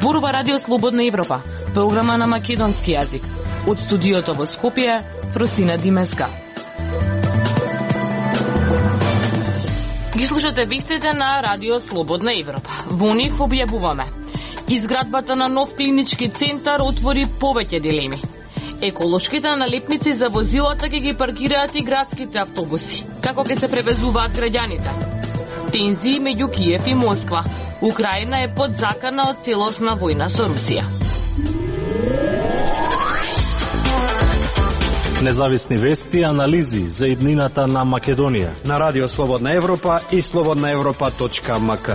Зборува Радио Слободна Европа, програма на македонски јазик. Од студиото во Скопје, Просина Димеска. Ги слушате вестите на Радио Слободна Европа. Во нив објавуваме: изградбата на нов клинички центар отвори повеќе дилеми. Еколошките налепници за возилата ќе ги паркираат и градските автобуси. Како ќе се превезуваат граѓаните? Тензии меѓу Киев и Москва. Украина е под закана од целосна војна со Русија. Независни вести и анализи за иднината на Македонија на Радио Слободна Европа и slobodnaevropa.mk.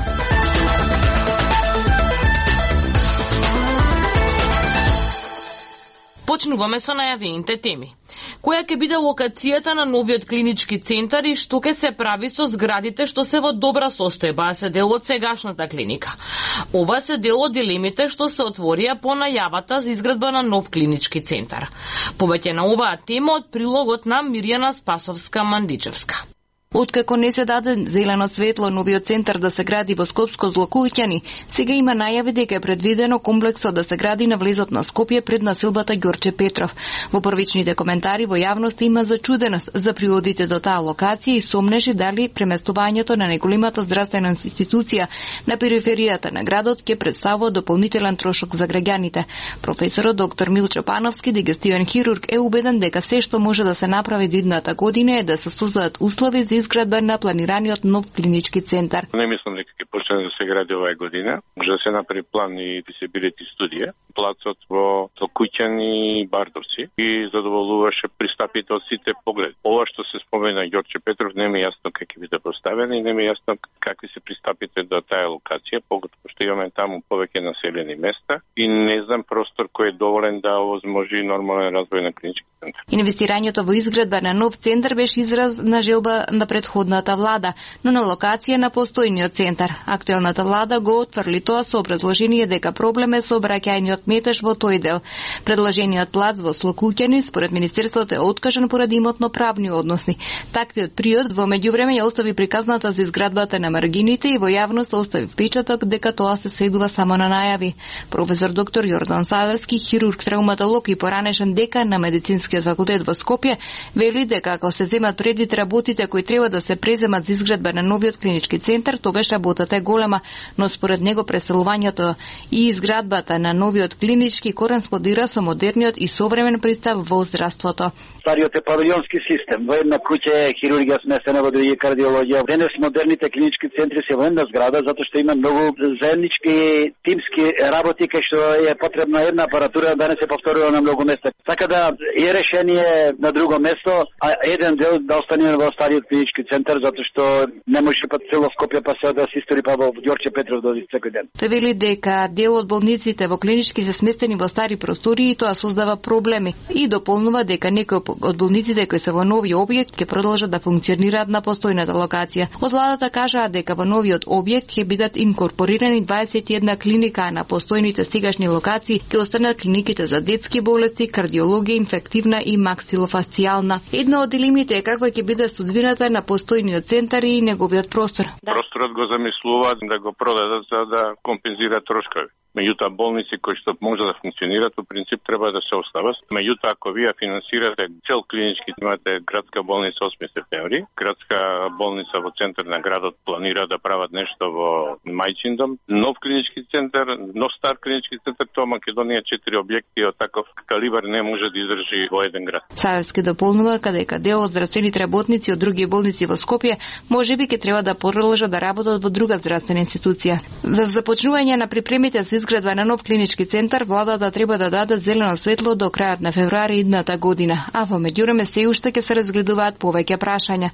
Почнуваме со најавените теми. Која ќе биде локацијата на новиот клинички центар и што ќе се прави со зградите што се во добра состојба, а се дел од сегашната клиника? Ова се дел од дилемите што се отворија по најавата за изградба на нов клинички центар. Повеќе на оваа тема од прилогот на Мирјана Спасовска-Мандичевска. Откако не се даде зелено светло новиот центар да се гради во Скопско Злокуќани, сега има најави дека е предвидено комплексот да се гради на влезот на Скопје пред насилбата Ѓорче Петров. Во првичните коментари во јавноста има зачуденост за приводите до таа локација и сомнежи дали преместувањето на неголемата здравствена институција на периферијата на градот ќе представува дополнителен трошок за граѓаните. Професорот доктор Милчо Пановски, дигестивен хирург, е убеден дека се што може да се направи до идната година е да се создадат услови за изградба на планираниот нов клинички центар. Не мислам дека ќе почне да се гради оваа година. Може да се направи план и да се бидат и студија. Плацот во Толкуќани и Бардовци и задоволуваше пристапите од сите погледи. Ова што се спомена Ѓорче Петров не ми е јасно како ќе биде поставено и не ми е јасно какви се пристапите до таа локација, поготово што имаме таму повеќе населени места и не знам простор кој е доволен да овозможи нормален развој на клинички центар. Инвестирањето во изградба на нов центар беше израз на желба на предходната влада, но на локација на постојниот центар. Актуелната влада го отфрли тоа со образложение дека проблем е со обраќајниот метеж во тој дел. Предложениот плац во Злокуќани според министерството е откажан поради имотно-правни односи. Таквиот приод во меѓувреме ја остави приказната за изградбата на маргините и во јавност остави впечаток дека тоа се сведува само на најави. Професор доктор Јордан Савевски, хирург, травматолог и поранешен декан на медицинскиот факултет во Скопје, вели дека ако се земат предвид работите кои треба да се преземат за изградба на новиот клинички центар, тогаш работата е голема, но според него преселувањето и изградбата на новиот клинички кореспондира со модерниот и современ пристап во здравството. Стариот е павилионски систем. Во една куќа е хирургија смесена, во други кардиологија. Денес модерните клинички центри се во една зграда затоа што има многу заеднички тимски работи кај што е потребна една апаратура да не се повторува на многу места. Така да е решение на друго место, а еден дел да остане во стариот клинички центар затоа што не може па цело Скопје па се да се истори па во Ѓорче Петров доди секој ден. Тој вели дека дел од болниците во клинички се сместени во стари простори и тоа создава проблеми. И дополнува дека некои од болниците кои се во новиот објект ќе продолжат да функционираат на постојната локација. Од владата кажаа дека во новиот објект ќе бидат инкорпорирани 21 клиника, а на постојните сегашни локации ќе останат клиниките за детски болести, кардиологија, инфективна и максилофасцијална. Една од дилемите е каква ќе биде судбината на постојниот центар и неговиот простор. Просторот го замислуваат да го продадат за да компензира трошкови. Меѓутоа болници кои што може да функционираат по принцип треба да се остават. Меѓутоа ако вие финансирате цел клинички, имате градска болница 8 септември, градска болница во центар на градот планира да прават нешто во Мајчиндом, нов клинички центар, нов стар клинички центар, тоа Македонија 4 објекти од таков калибар не може да издржи во еден град. Савевски дополнува дека дел од здравствените работници од други болници во Скопје можеби ќе треба да продолжат да работат во друга здравствена институција. За започнување на припремите за изградба на нов клинички центар, владата треба да даде зелено светло до крајот на февруари идната година, а во меѓувреме се уште ќе се разгледуваат повеќе прашања.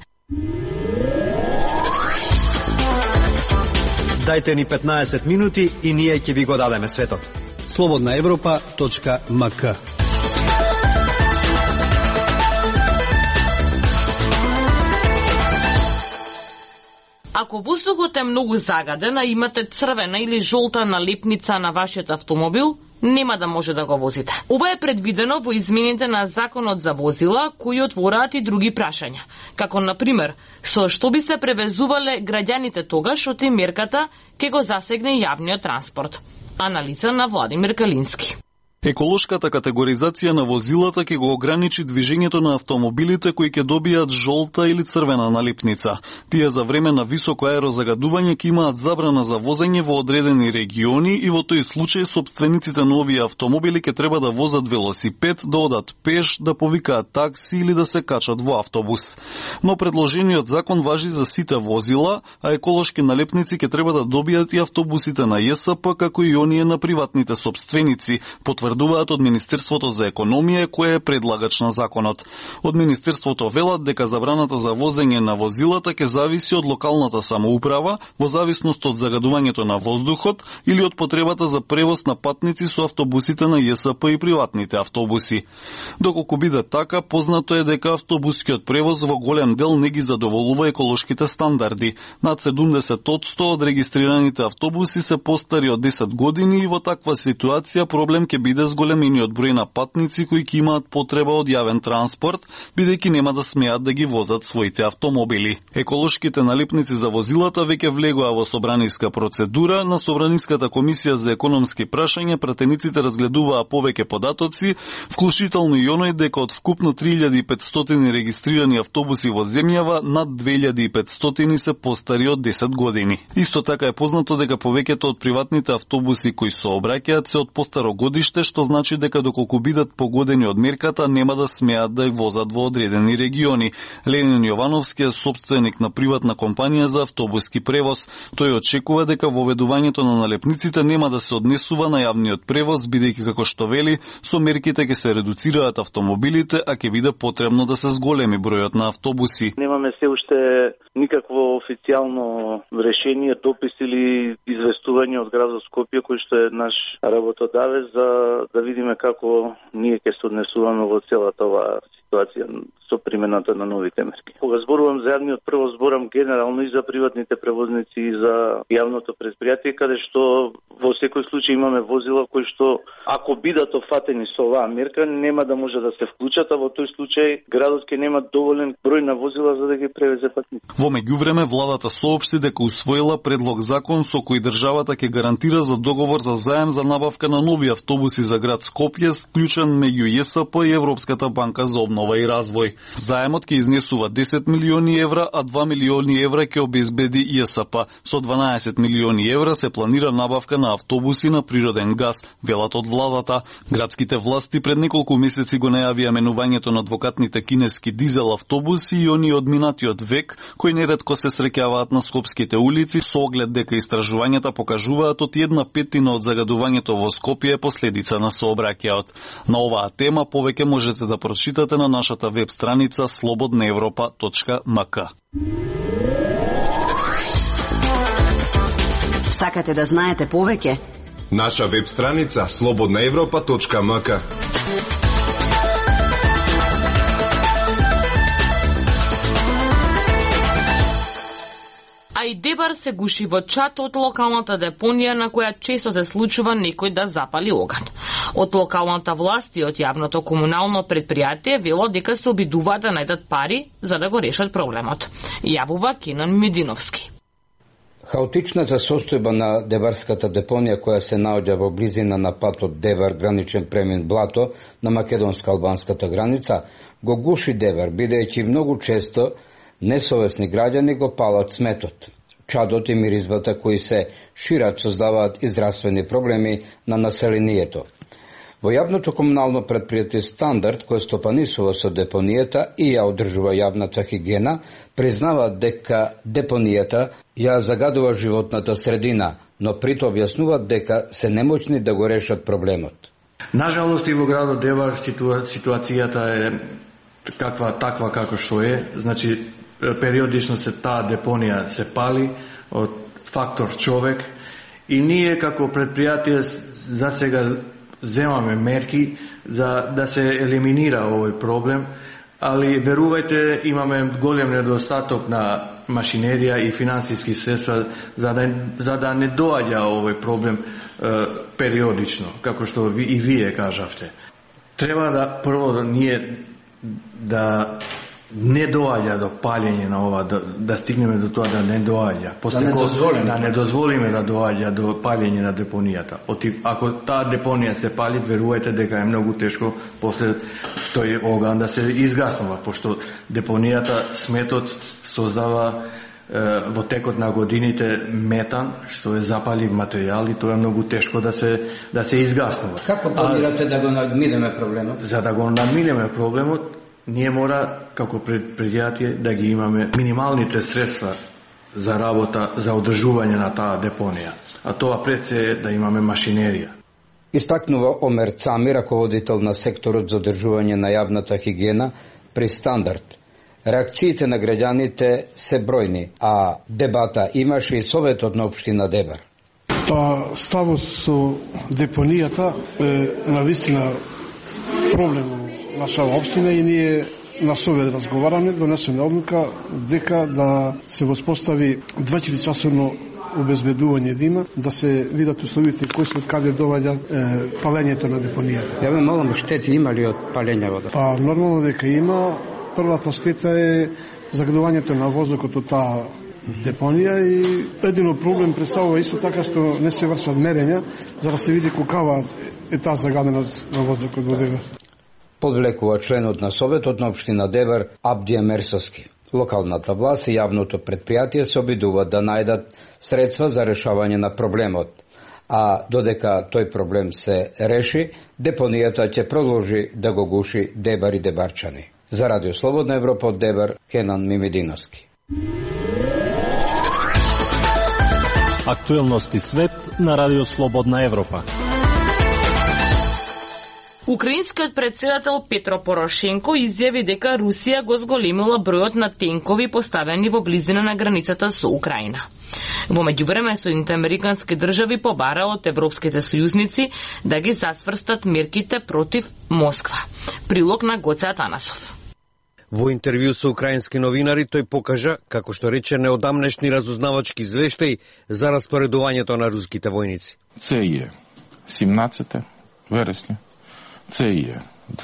Дајте ни 15 минути и ние ќе ви го дадеме светот. slobodnaevropa.mk. Ако воздухот е многу загаден, а имате црвена или жолта налепница на вашиот автомобил, нема да може да го возите. Ова е предвидено во измените на Законот за возила, кои отвораат и други прашања, како например, со што би се превезувале граѓаните тогаш што мерката ќе го засегне јавниот транспорт. Анализа на Владимир Калински. Еколошката категоризација на возилата ќе го ограничи движењето на автомобилите кои ќе добијат жолта или црвена налипница. Тие за време на високо аерозагадување ќе имаат забрана за возење во одредени региони и во тој случај сопствениците на овие автомобили ќе треба да возат велосипед, да одат пеш, да повикаат такси или да се качат во автобус. Но предложениот закон важи за сите возила, а еколошки налепници ќе треба да добијат и автобусите на ЈСП, како и оние на приватните сопственици, потврдуваат од Министерството за економија, кое е предлагач на законот. Од Министерството велат дека забраната за возење на возилата ќе зависи од локалната самоуправа, во зависност од загадувањето на воздухот или од потребата за превоз на патници со автобусите на ЈСП и приватните автобуси. Доколку биде така, познато е дека автобускиот превоз во голем дел не ги задоволува еколошките стандарди. Над 70% од регистрираните автобуси се постари од 10 години и во таква ситуација проблем ќе биде зголемениот број на патници кои ќе имаат потреба од јавен транспорт, бидејќи нема да смеат да ги возат своите автомобили. Еколошките налипници за возилата веќе влегоа во собраниска процедура. На Собраниската комисија за економски прашања пратениците разгледуваа повеќе податоци, вклучително и оној дека од вкупно 3500 регистрирани автобуси во земјава, над 2500 се постари од 10 години. Исто така е познато дека повеќето од приватните автобуси кои сообраќаат се од постаро годиште, што значи дека доколку бидат погодени од мерката, нема да смеат да ја возат во одредени региони. Ленин Јовановски е собственик на приватна компанија за автобуски превоз. Тој очекува дека воведувањето на налепниците нема да се однесува на јавниот превоз, бидејќи како што вели, со мерките ќе се редуцираат автомобилите, а ќе биде потребно да се зголеми бројот на автобуси. Немаме се уште никакво официјално решение, допис или известување од градот Скопје, кој што е наш работодавец, за да видиме како ние ќе се однесуваме во целата оваа ситуација со примената на новите мерки. Кога зборувам за јавниот превоз, зборам генерално и за приватните превозници и за јавното предпријатие, каде што во секој случај имаме возила кои што, ако бидат офатени со оваа мерка, нема да може да се вклучат, а во тој случај градот ќе нема доволен број на возила за да ги превезе патници. Во меѓувреме, владата соопшти дека усвоила предлог закон со кој државата ќе гарантира за договор за заем за набавка на нови автобуси за град Скопје, склучен меѓу ЈСП и Европската банка за обнова и развој. Заемот ќе изнесува 10 милиони евра, а 2 милиони евра ќе обезбеди ЈСП. Со 12 милиони евра се планира набавка на автобуси на природен газ, велат од владата. Градските власти пред неколку месеци го најавија менувањето на двокатните кинески дизел автобуси и они од минатиот век, кои неретко се среќаваат на скопските улици, со оглед дека истражувањата покажуваат од 1/5 од загадувањето во Скопје е последица на сообраќајот. На оваа тема повеќе можете да прочитате на нашата веб страница slobodnaevropa.mk. Сакате да знаете повеќе? Наша веб страница slobodnaevropa.mk. А и Дебар се гуши во чат од локалната депонија на која често се случува некој да запали оган. Од локалната власт и од јавното комунално предпријатие вело дека се обидуваат да најдат пари за да го решат проблемот. Јавува Кенан Мединовски. Хаотичната состојба на Дебарската депонија, која се наоѓа во близина на патот Дебар, граничен премин Блато, на македонско-албанската граница, го гуши Дебар, бидејќи многу често несовесни граѓани го палат сметот. Чадот и миризвата кои се шират создаваат и здравствени проблеми на населението. Во јавното комунално предпријатие Стандард, кој стопанисува со депонијата и ја одржува јавната хигиена, признаваат дека депонијата ја загадува животната средина, но прито објаснуваат дека се немоćни да го решат проблемот. Нажалост и во градот Дебар ситуацијата е таква како што е, значи периодично се таа депонија се пали од фактор човек и ние како предпријатие за сега земаме мерки за да се елиминира овој проблем, али верувајте имаме голем недостаток на машинерија и финансиски средства за да не доаѓа овој проблем периодично, како што и вие кажавте. Треба да прво ние да не доаѓа до палење на ова, да стигнеме до тоа да не доаѓа. Да не дозволиме да доаѓа до палење на депонијата. Ако таа депонија се пали, верувајте дека е многу тешко после тој оган да се изгаснува, пошто депонијата, сметот создава во текот на годините метан, што е запалив материјал и тоа е многу тешко да се изгаснува. Како планирате да го надминеме проблемот? За да го надминеме проблемот, ние мора како предпријатие да ги имаме минималните средства за работа, за одржување на таа депонија. А тоа пред се е да имаме машинерија. Истакнува Омер Цами, раководител на секторот за одржување на јавната хигиена при Стандард. Реакциите на граѓаните се бројни, а дебата имаше и Советот на општина Дебар. Ставот со депонијата е навистина проблем во наша општина и ние на Совет разговараме, донесеме одлука дека да се воспостави 24-часовно обезбедување да има, да се видат условите кои се од каде доаѓа палењето на депонијата. Ја ме молам, штети има ли од палење вода? Нормално дека има. Првата штета е загадувањето на воздухот од таа депонија и едино проблем представува исто така што не се вршат мерења за да се види колкава е таа загаденост на воздухот во Дебар. Подвлекува членот на Советот на општина Дебар Абдија Мерсовски. Локалната власт и јавното предпријатие се обидуваат да најдат средства за решавање на проблемот, а додека тој проблем се реши, депонијата ќе продолжи да го гуши Дебар и дебарчани. За Радио Слободна Европа од Дебар, Кенан Мимидиновски. Актуелности свет на Радио Слободна Европа. Украинскиот председател Петро Порошенко изјави дека Русија го зголемила бројот на тенкови поставени во близина на границата со Украина. Во меѓувреме, Соединените американски држави побара од европските сојузници да ги засврстат мерките против Москва. Прилог на Гоце Атанасов. Во интервју со украински новинари тој покажа, како што рече, неодамнешни разузнавачки извештаи за распоредувањето на руските војници. Це е 17 вересня, це е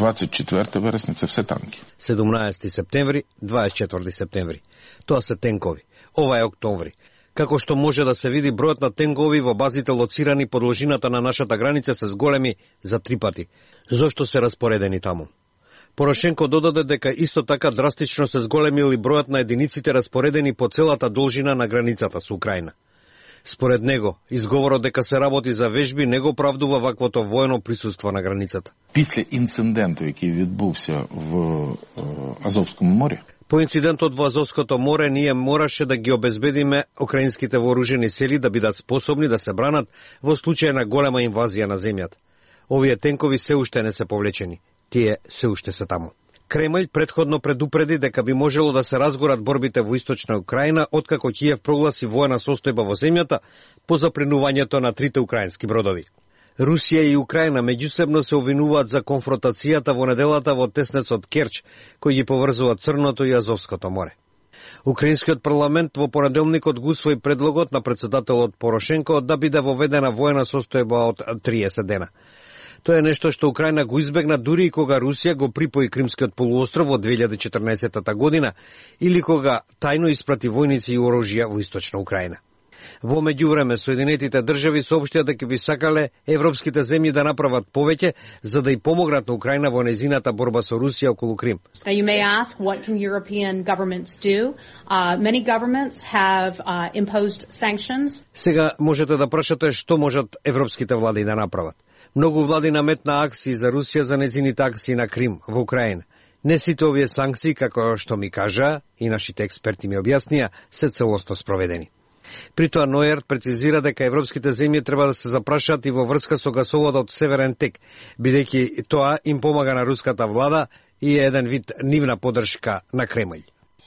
24 вересня, це все танки. 17 септември, 24 септември. Тоа се тенкови. Ова е октомври. Како што може да се види, бројот на тенкови во базите лоцирани по должината на нашата граница се зголеми за 3 пати. Зошто се распоредени таму? Порошенко додаде дека исто така драстично се зголемил и бројот на единиците распоредени по целата должина на границата со Украина. Според него, изговорот дека се работи за вежби не го оправдува ваквото воено присуство на границата. Після інциденту, який відбувся в Азовскому морі, по инцидентот во Азовското море ние мораше да ги обезбедиме украинските вооружени сили да бидат способни да се бранат во случај на голема инвазија на земјата. Овие тенкови се уште не се повлечени. Тие се уште се таму. Кремљ предходно предупреди дека би можело да се разгорат борбите во источна Украина откако Киев прогласи воена состојба во земјата по запленувањето на 3 украински бродови. Русија и Украина меѓусебно се обвинуваат за конфронтацијата во неделата во теснецот Керч, кој ги поврзува Црното и Азовското море. Украинскиот парламент во понеделникот го усвои предлогот на председателот Порошенко да биде воведена воена состојба од 30 дена. Тоа е нешто што Украина го избегна дури и кога Русија го припои Кримскиот полуостров во 2014 година или кога тајно испрати војници и оружја во источна Украина. Во меѓувреме, Соединетите држави соопштија дека би сакале европските земји да направат повеќе за да и помогнат на Украина во нејзината борба со Русија околу Крим. Now you may ask, what can European governments do? Many governments have imposed sanctions. Сега можете да прашате што можат европските влади да направат. Многу влади наметна акции за Русија за нејзините акции на Крим во Украина. Не сите овие санкции, како што ми кажа и нашите експерти ми објаснија, се целосно спроведени. При тоа Ноерт прецизира дека европските земји треба да се запрашаат и во врска со гасоводот Северен тек, бидејќи тоа им помага на руската влада и е еден вид нивна поддршка на Кремљ.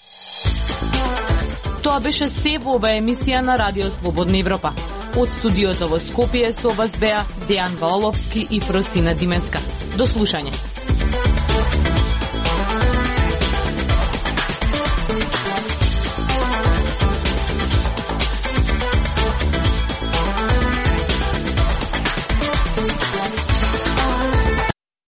Тоа беше се во ова емисија на Радио Слободна Европа. Од студиото во Скопје со вас беа Дејан Валовски и Фросина Димеска. До слушање.